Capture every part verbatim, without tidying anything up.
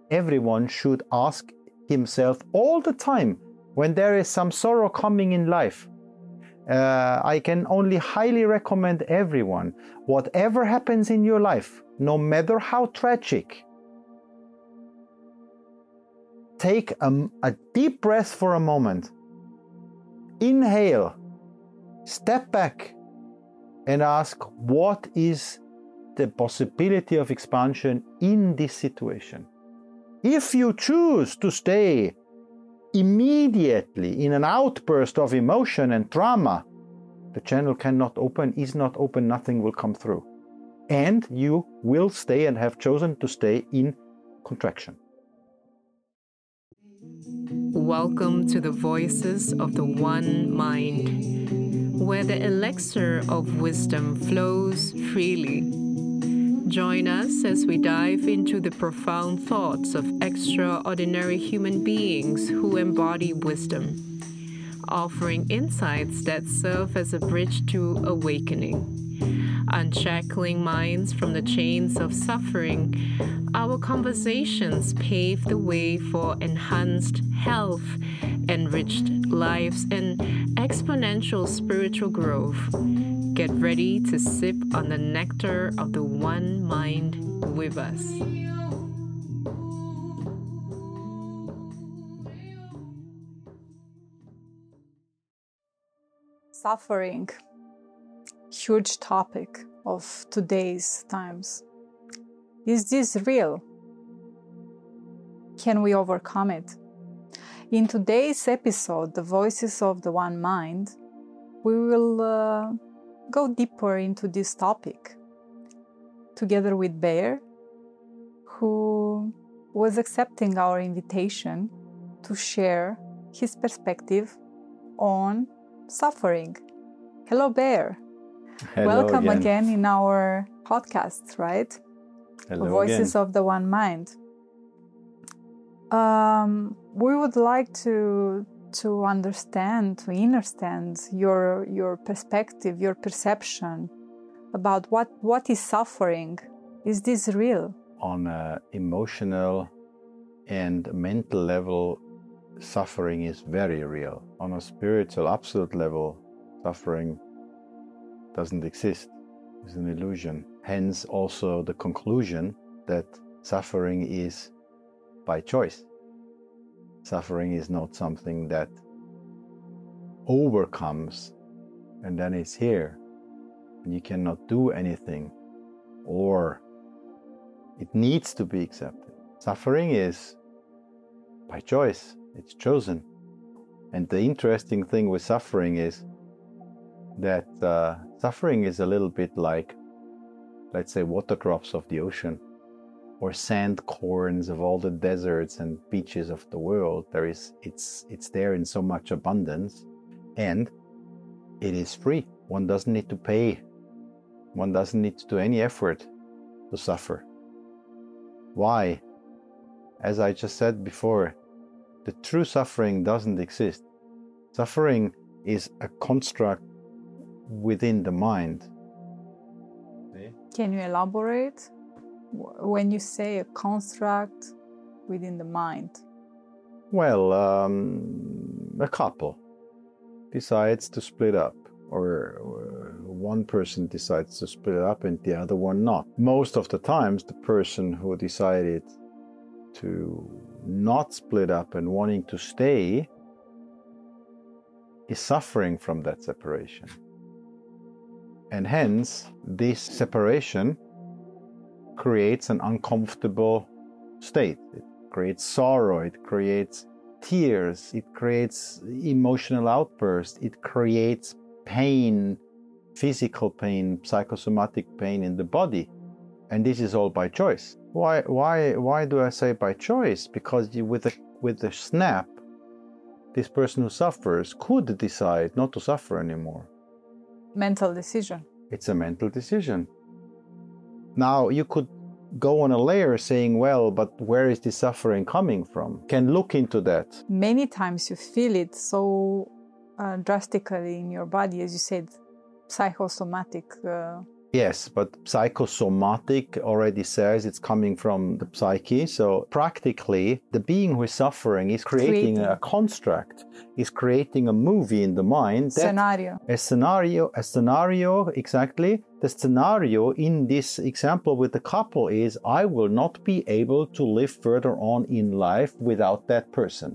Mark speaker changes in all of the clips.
Speaker 1: everyone should ask himself all the time when there is some sorrow coming in life. Uh, I can only highly recommend everyone, whatever happens in your life, no matter how tragic, take a, a deep breath for a moment. Inhale, step back, and ask, what is the possibility of expansion in this situation? If you choose to stay immediately in an outburst of emotion and drama, the channel cannot open, is not open, nothing will come through. And you will stay and have chosen to stay in contraction.
Speaker 2: Welcome to the Voices of the One Mind, where the elixir of wisdom flows freely. Join us as we dive into the profound thoughts of extraordinary human beings who embody wisdom, offering insights that serve as a bridge to awakening. Unshackling minds from the chains of suffering, our conversations pave the way for enhanced health, enriched lives, and exponential spiritual growth. Get ready to sip on the nectar of the One Mind with us.
Speaker 3: Suffering, huge topic of today's times. Is this real? Can we overcome it? In today's episode, The Voices of the One Mind, we will uh, go deeper into this topic together with Bear, who was accepting our invitation to share his perspective on suffering. Hello, Bear.
Speaker 1: Hello
Speaker 3: Welcome
Speaker 1: again.
Speaker 3: again in our podcast, right?
Speaker 1: Hello
Speaker 3: Voices
Speaker 1: again.
Speaker 3: of the One Mind. Um, we would like to to understand, to understand your your perspective, your perception about what, what is suffering. Is this real?
Speaker 1: On an emotional and mental level, suffering is very real. On a spiritual, absolute level, suffering doesn't exist. It's an illusion. Hence also the conclusion that suffering is by choice. Suffering is not something that overcomes and then it's here and you cannot do anything, or it needs to be accepted. Suffering is by choice. It's chosen. And the interesting thing with suffering is that uh, suffering is a little bit like, let's say, water drops of the ocean or sand corns of all the deserts and beaches of the world. There is, it's, it's there in so much abundance, and it is free. One doesn't need to pay. One doesn't need to do any effort to suffer. Why? As I just said before, the true suffering doesn't exist. Suffering is a construct within the mind.
Speaker 3: Can you elaborate? When you say a construct within the mind?
Speaker 1: Well, um, a couple decides to split up, or, or one person decides to split up and the other one not. Most of the times, the person who decided to not split up and wanting to stay is suffering from that separation. And hence, this separation creates an uncomfortable state. It creates sorrow, it creates tears, it creates emotional outbursts, it creates pain, physical pain, psychosomatic pain in the body. And this is all by choice. Why, why, why do I say by choice? Because you, with, a, with a snap, this person who suffers could decide not to suffer anymore.
Speaker 3: Mental decision.
Speaker 1: It's a mental decision. Now, you could go on a layer saying, well, but where is the suffering coming from? Can look into that.
Speaker 3: Many times you feel it so uh, drastically in your body, as you said, psychosomatic uh,
Speaker 1: Yes, but psychosomatic already says it's coming from the psyche. So practically, the being who is suffering is creating, creating. a construct, is creating a movie in the mind. That
Speaker 3: Scenario.
Speaker 1: A scenario, a scenario, exactly. The scenario in this example with the couple is, I will not be able to live further on in life without that person.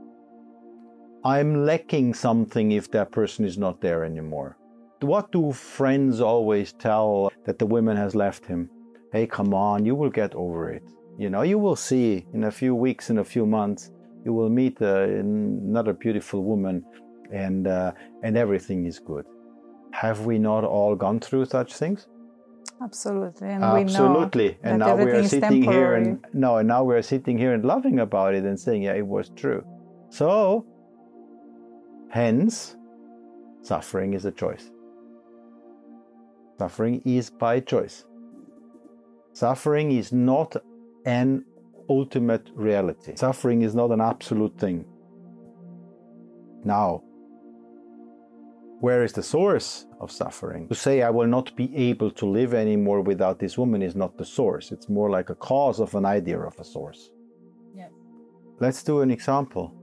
Speaker 1: I'm lacking something if that person is not there anymore. What do friends always tell that the woman has left him? Hey, come on, you will get over it. You know, you will see in a few weeks, in a few months, you will meet uh, another beautiful woman, and uh, and everything is good. Have we not all gone through such things?
Speaker 3: Absolutely, and
Speaker 1: absolutely.
Speaker 3: We know
Speaker 1: and now we are sitting here and no, and now we are sitting here and laughing about it and saying, yeah, it was true. So, hence, suffering is a choice. Suffering is by choice. Suffering is not an ultimate reality. Suffering is not an absolute thing. Now, where is the source of suffering? To say I will not be able to live anymore without this woman is not the source. It's more like a cause of an idea of a source.
Speaker 3: Yes.
Speaker 1: Let's do an example.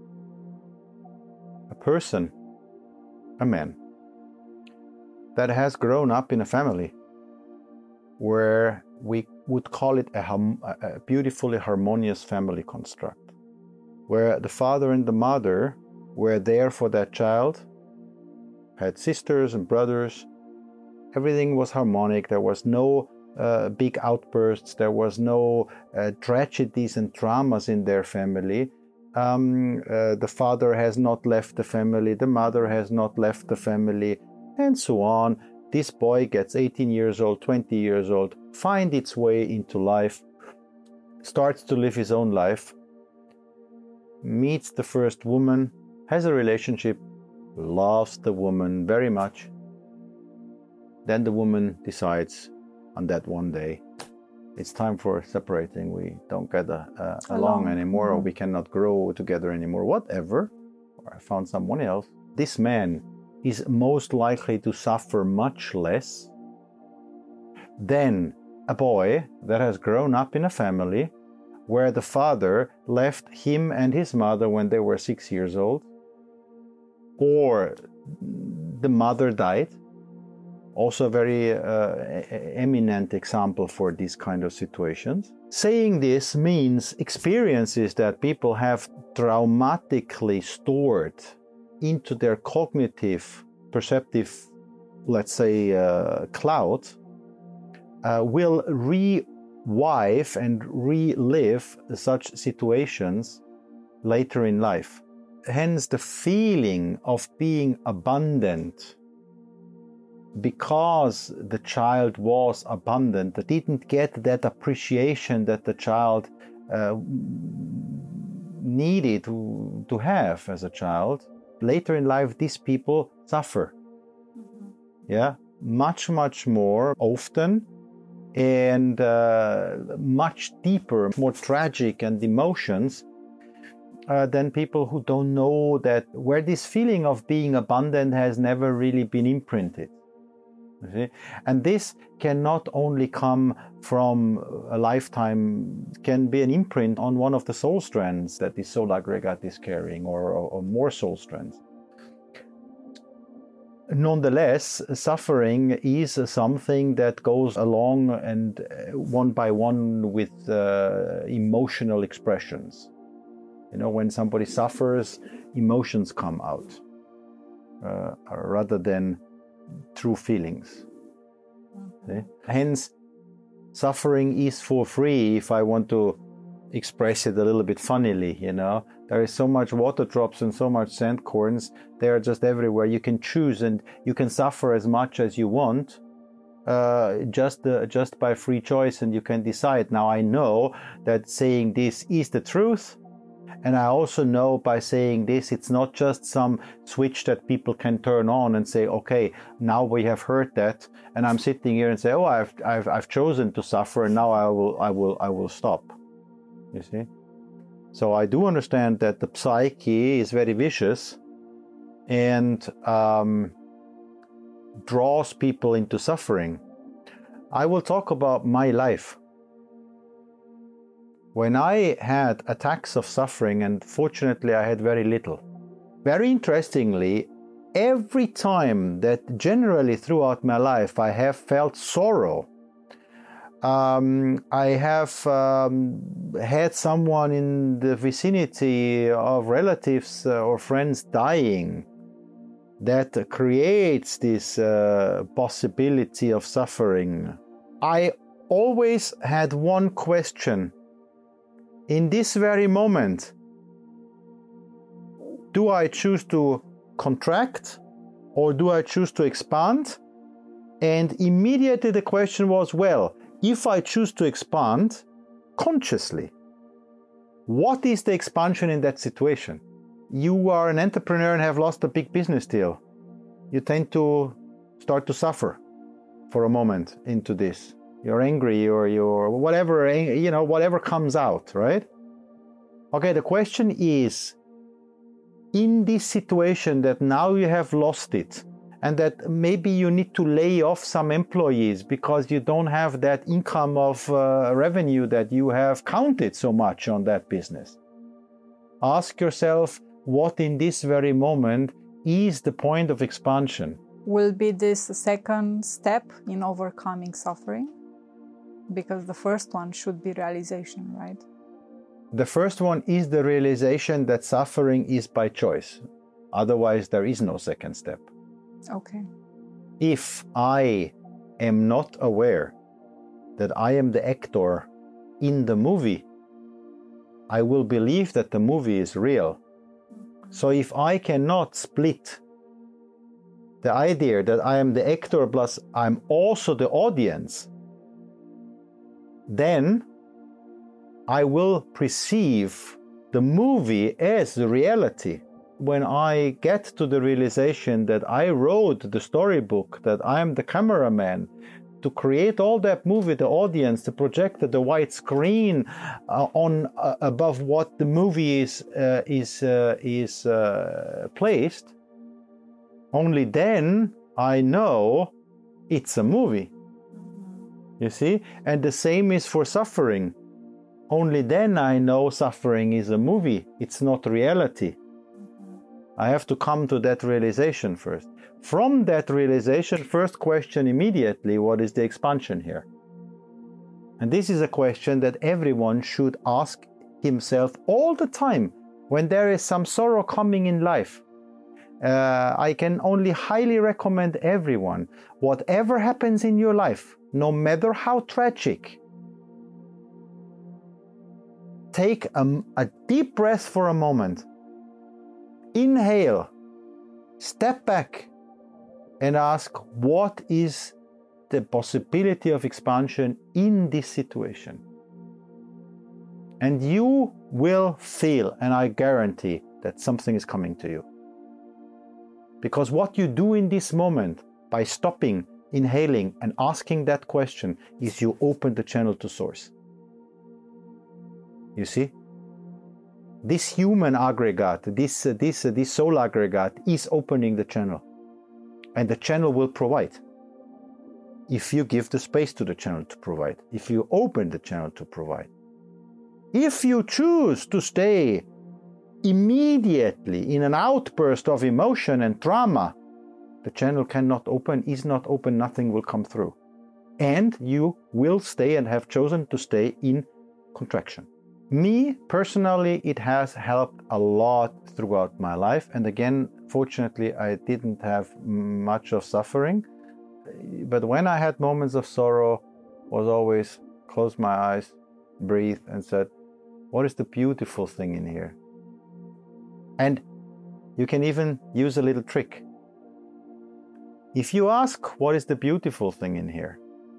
Speaker 1: A person, a man, that has grown up in a family where we would call it a, hum, a beautifully harmonious family construct, where the father and the mother were there for that child, had sisters and brothers, everything was harmonic, there was no uh, big outbursts, there was no uh, tragedies and dramas in their family. Um, uh, the father has not left the family, the mother has not left the family, and so on. This boy gets eighteen years old, twenty years old, finds its way into life, starts to live his own life, meets the first woman, has a relationship, loves the woman very much. Then the woman decides on that one day, it's time for separating. We don't get a, uh, along anymore, mm-hmm. or we cannot grow together anymore, whatever. Or I found someone else. This man is most likely to suffer much less than a boy that has grown up in a family where the father left him and his mother when they were six years old, or the mother died. Also a very uh, eminent example for these kind of situations. Saying this means experiences that people have traumatically stored into their cognitive, perceptive, let's say, uh, cloud, uh, will revive and relive such situations later in life. Hence, the feeling of being abandoned because the child was abandoned, that didn't get that appreciation that the child uh, needed to, to have as a child. Later in life, these people suffer. Mm-hmm. Yeah, much, much more often, and uh, much deeper, more tragic and emotions uh, than people who don't know that, where this feeling of being abandoned has never really been imprinted. You see? And this can not only come from a lifetime, can be an imprint on one of the soul strands that the soul aggregate is carrying, or, or, or more soul strands. Nonetheless, suffering is something that goes along and one by one with uh, emotional expressions. You know, when somebody suffers, emotions come out uh, rather than true feelings. Okay? Hence, suffering is for free, if I want to express it a little bit funnily, you know. There is so much water drops and so much sand corns. They are just everywhere. You can choose and you can suffer as much as you want uh, just, uh, just by free choice, and you can decide. Now, I know that saying this is the truth. And I also know by saying this, it's not just some switch that people can turn on and say, okay, now we have heard that, and I'm sitting here and say, oh, I've I've I've chosen to suffer, and now I will I will I will stop. You see? So I do understand that the psyche is very vicious and um, draws people into suffering. I will talk about my life. When I had attacks of suffering, and fortunately I had very little, very interestingly, every time that generally throughout my life I have felt sorrow, um, I have um, had someone in the vicinity of relatives uh, or friends dying, that creates this uh, possibility of suffering. I always had one question. In this very moment, do I choose to contract or do I choose to expand? And immediately the question was, well, if I choose to expand consciously, what is the expansion in that situation? You are an entrepreneur and have lost a big business deal. You tend to start to suffer for a moment into this. You're angry or you're whatever, you know, whatever comes out, right? Okay, the question is, in this situation that now you have lost it, and that maybe you need to lay off some employees because you don't have that income of uh, revenue that you have counted so much on that business. Ask yourself, what in this very moment is the point of expansion?
Speaker 3: Will be this the second step in overcoming suffering? Because the first one should be realization, right?
Speaker 1: The first one is the realization that suffering is by choice. Otherwise, there is no second step.
Speaker 3: Okay.
Speaker 1: If I am not aware that I am the actor in the movie, I will believe that the movie is real. So if I cannot split the idea that I am the actor plus I'm also the audience, then I will perceive the movie as the reality. When I get to the realization that I wrote the storybook, that I am the cameraman, to create all that movie, the audience, the projector, the white screen uh, on uh, above what the movie is uh, is uh, is uh, placed, only then I know it's a movie. You see? And the same is for suffering. Only then I know suffering is a movie. It's not reality. I have to come to that realization first. From that realization, first question immediately, what is the expansion here? And this is a question that everyone should ask himself all the time when there is some sorrow coming in life. Uh, I can only highly recommend everyone, whatever happens in your life, no matter how tragic, take a, a deep breath for a moment. Inhale, step back, and ask, what is the possibility of expansion in this situation? And you will feel, and I guarantee, that something is coming to you. Because what you do in this moment, by stopping, inhaling, and asking that question, is you open the channel to source. You see? This human aggregate, this, uh, this, uh, this soul aggregate is opening the channel. And the channel will provide. If you give the space to the channel to provide. If you open the channel to provide. If you choose to stay immediately in an outburst of emotion and drama, the channel cannot open, is not open, nothing will come through. And you will stay and have chosen to stay in contraction. Me, personally, it has helped a lot throughout my life. And again, fortunately, I didn't have much of suffering. But when I had moments of sorrow, was always close my eyes, breathe, and said, what is the beautiful thing in here? And you can even use a little trick. If you ask, what is the beautiful thing in here?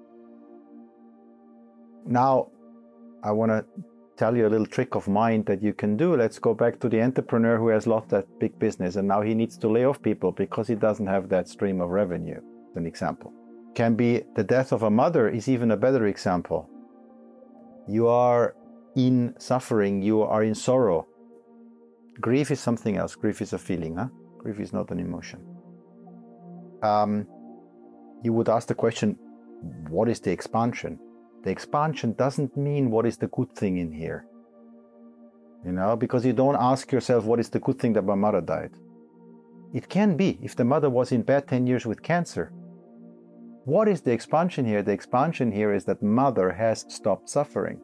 Speaker 1: Now, I want to tell you a little trick of mine that you can do. Let's go back to the entrepreneur who has lost that big business and now he needs to lay off people because he doesn't have that stream of revenue. An example. Can be the death of a mother is even a better example. You are in suffering, you are in sorrow. Grief is something else. Grief is a feeling, huh? Grief is not an emotion. Um, you would ask the question, what is the expansion? The expansion doesn't mean what is the good thing in here. You know, because you don't ask yourself, what is the good thing that my mother died? It can be, if the mother was in bed ten years with cancer. What is the expansion here? The expansion here is that mother has stopped suffering.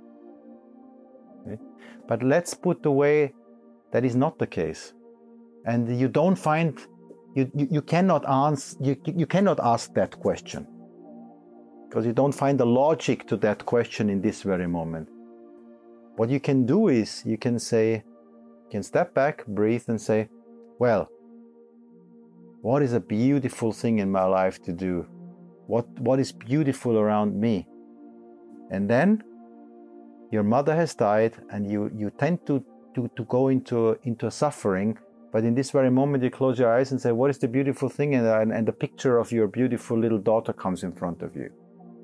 Speaker 1: Okay? But let's put away that is not the case. And you don't find, you, you, you cannot answer, you, you cannot ask that question. Because you don't find the logic to that question in this very moment. What you can do is, you can say, you can step back, breathe and say, well, what is a beautiful thing in my life to do? What, what is beautiful around me? And then your mother has died and you, you tend to, to, to go into, into a suffering, but in this very moment you close your eyes and say, what is the beautiful thing? And, and, and the picture of your beautiful little daughter comes in front of you.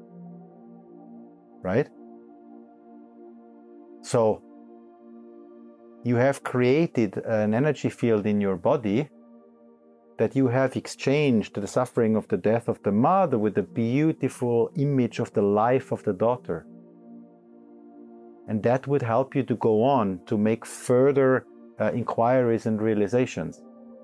Speaker 1: Right? So you have created an energy field in your body that you have exchanged the suffering of the death of the mother with the beautiful image of the life of the daughter. And that would help you to go on to make further uh, inquiries and realizations.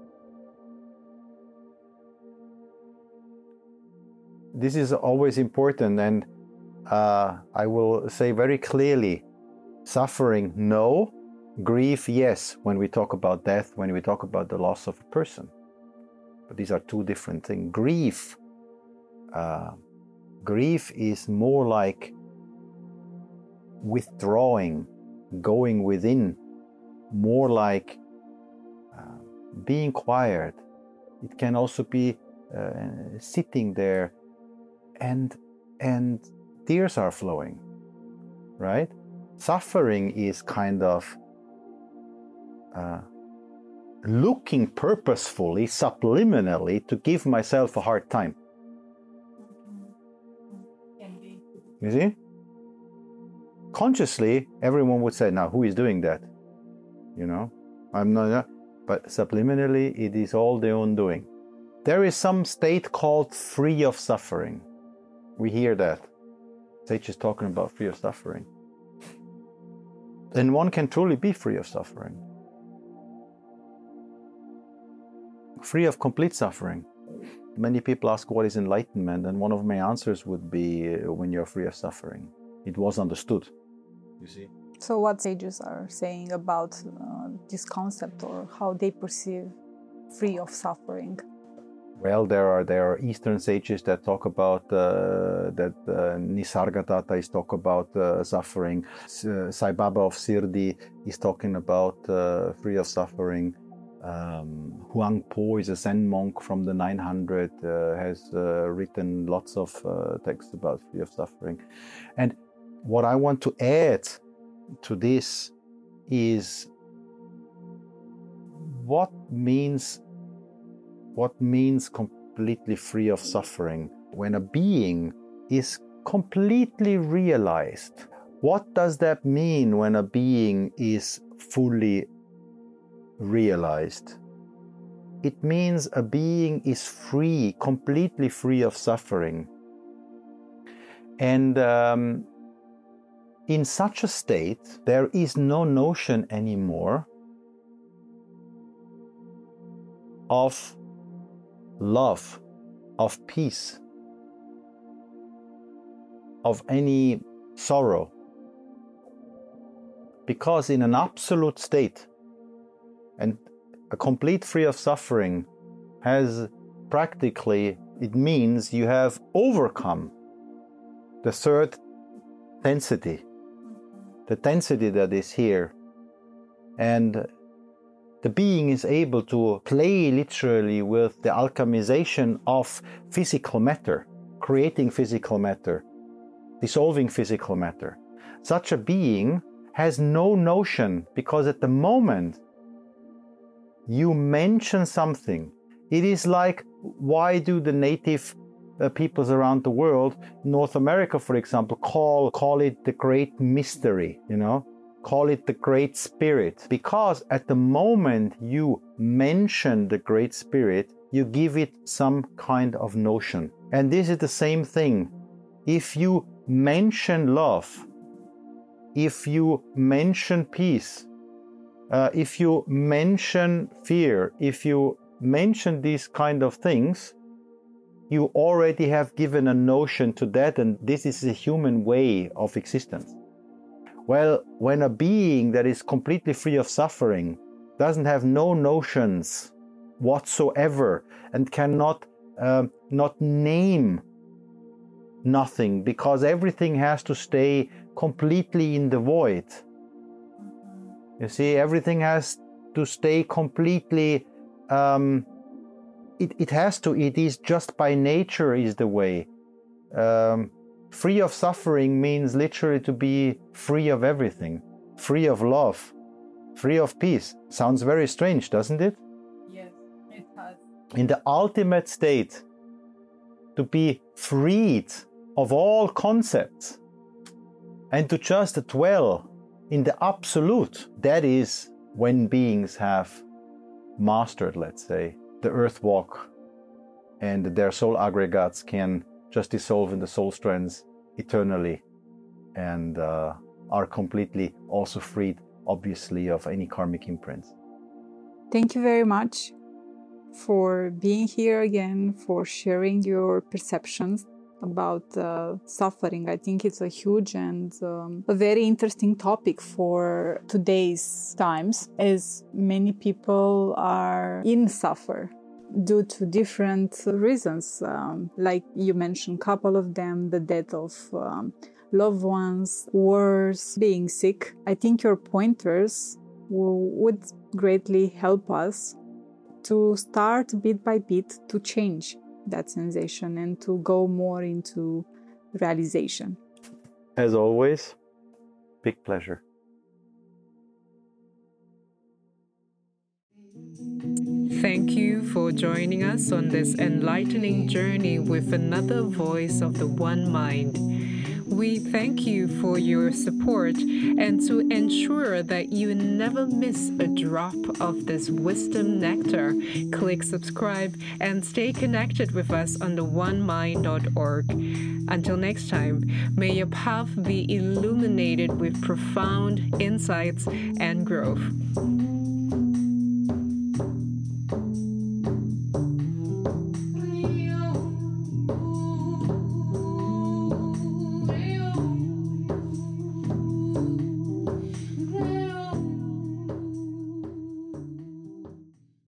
Speaker 1: This is always important, and uh, I will say very clearly, suffering, no. Grief, yes, when we talk about death, when we talk about the loss of a person. But these are two different things. Grief, uh, grief is more like withdrawing, going within, more like uh, being quiet. It can also be uh, sitting there and, and tears are flowing, right? Suffering is kind of uh, looking purposefully, subliminally, to give myself a hard time. You see? Consciously, everyone would say, now, who is doing that? You know? I'm not, but subliminally, it is all their own doing. There is some state called free of suffering. We hear that. Sage is talking about free of suffering. And one can truly be free of suffering. Free of complete suffering. Many people ask what is enlightenment, and one of my answers would be uh, when you're free of suffering. It was understood. You see?
Speaker 3: So what sages are saying about uh, this concept, or how they perceive free of suffering?
Speaker 1: Well, there are there are Eastern sages that talk about uh, that uh, Nisargadatta is talk about uh, suffering. Uh, Sai Baba of Sirdi is talking about uh, free of suffering. Um, Huang Po is a Zen monk from the nine hundred, uh, has uh, written lots of uh, texts about free of suffering. And what I want to add to this is what means what means completely free of suffering. When a being is completely realized, what does that mean when a being is fully realized? It means a being is free, completely free of suffering. And um, in such a state, there is no notion anymore of love, of peace, of any sorrow. Because in an absolute state, and a complete free of suffering has practically, it means you have overcome the third density, the density that is here. And the being is able to play literally with the alchemization of physical matter, creating physical matter, dissolving physical matter. Such a being has no notion, because at the moment you mention something, it is like, why do the native uh, peoples around the world, North America for example, call, call it the great mystery, you know? Call it the Great Spirit, because at the moment you mention the Great Spirit, you give it some kind of notion. And this is the same thing if you mention love, if you mention peace, uh, if you mention fear, if you mention these kind of things, you already have given a notion to that, and this is a human way of existence. Well, when a being that is completely free of suffering doesn't have no notions whatsoever and cannot uh, not name nothing, because everything has to stay completely in the void. You see, everything has to stay completely, um, it, it has to, it is just by nature is the way. Um, free of suffering means literally to be free of everything, free of love, free of peace. Sounds very strange, doesn't it?
Speaker 3: Yes, it has.
Speaker 1: In the ultimate state, to be freed of all concepts and to just dwell in the absolute, that is when beings have mastered, let's say, the earth walk, and their soul aggregates can just dissolve in the soul strands eternally, and uh, are completely also freed, obviously, of any karmic imprints.
Speaker 3: Thank you very much for being here again, for sharing your perceptions about uh, suffering. I think it's a huge and um, a very interesting topic for today's times, as many people are in suffer due to different reasons. Um, like you mentioned, a couple of them, the death of um, loved ones, wars, being sick. I think your pointers w- would greatly help us to start bit by bit to change that sensation and to go more into realization.
Speaker 1: As always, big pleasure.
Speaker 2: Thank you for joining us on this enlightening journey with another voice of the One Mind. We thank you for your support, and to ensure that you never miss a drop of this wisdom nectar, click subscribe and stay connected with us on the one mind dot org. Until next time, may your path be illuminated with profound insights and growth.